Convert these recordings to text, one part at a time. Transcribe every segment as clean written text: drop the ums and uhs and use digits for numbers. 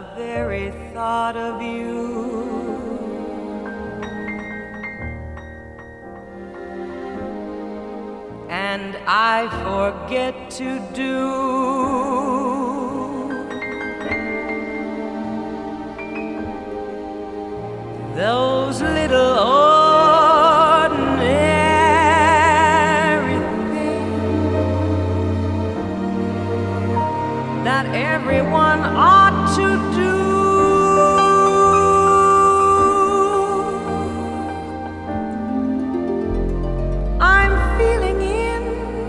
the very thought of you and I forget to do those little ordinary things that everyone ought to do. I'm feeling in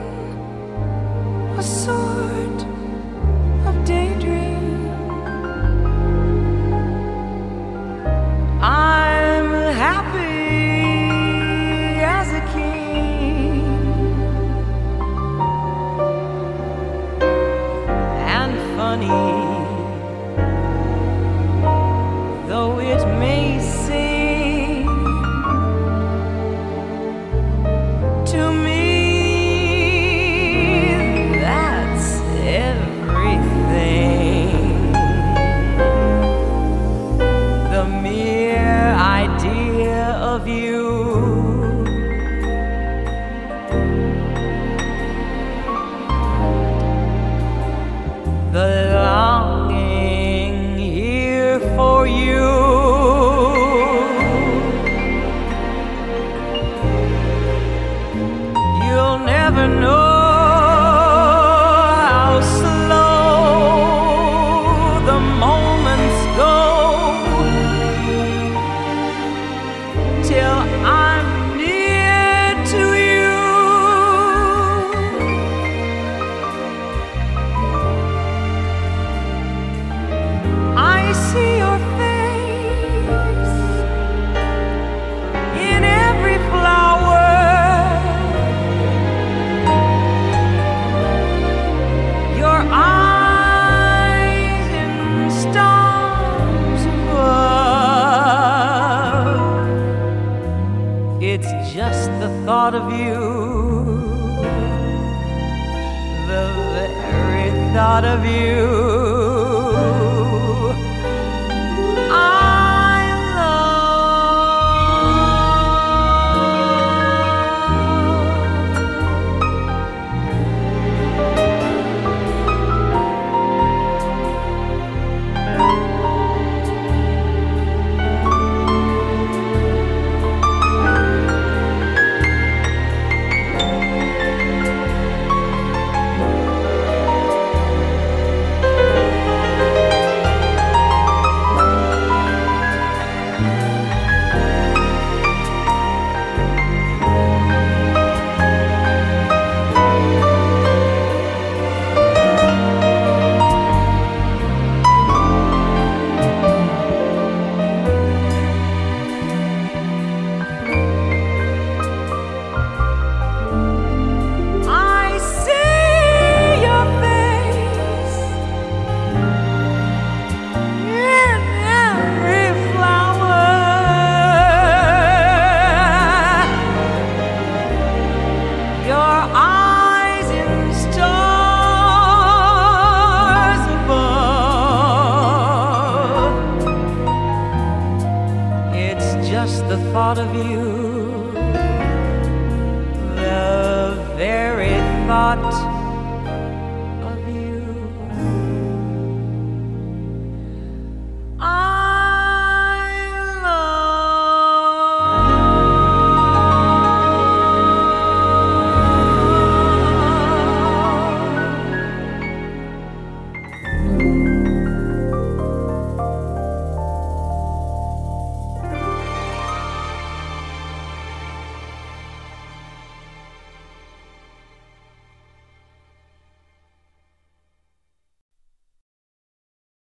a sort of daydream. I'm happy as a king, and funny though it may seem to me, that's everything. The mere idea of you the longing here for you you'll never know how slow the moments go till I'm near to you. I see your face in every flower, your eyes in stars above. It's just the thought of you, the very thought of you just the thought of you, the very thought